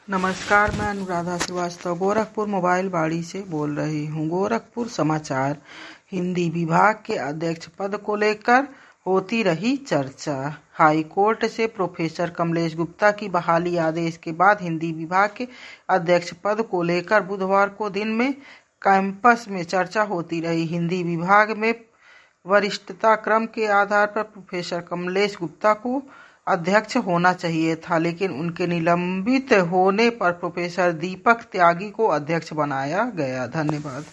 नमस्कार, मैं अनुराधा श्रीवास्तव गोरखपुर मोबाइल बाड़ी से बोल रही हूँ। गोरखपुर समाचार। हिंदी विभाग के अध्यक्ष पद को लेकर होती रही चर्चा। हाई कोर्ट से प्रोफेसर कमलेश गुप्ता की बहाली आदेश के बाद हिंदी विभाग के अध्यक्ष पद को लेकर बुधवार को दिन में कैंपस में चर्चा होती रही। हिंदी विभाग में वरिष्ठता क्रम के आधार पर प्रोफेसर कमलेश गुप्ता को अध्यक्ष होना चाहिए था, लेकिन उनके निलंबित होने पर प्रोफेसर दीपक त्यागी को अध्यक्ष बनाया गया। धन्यवाद।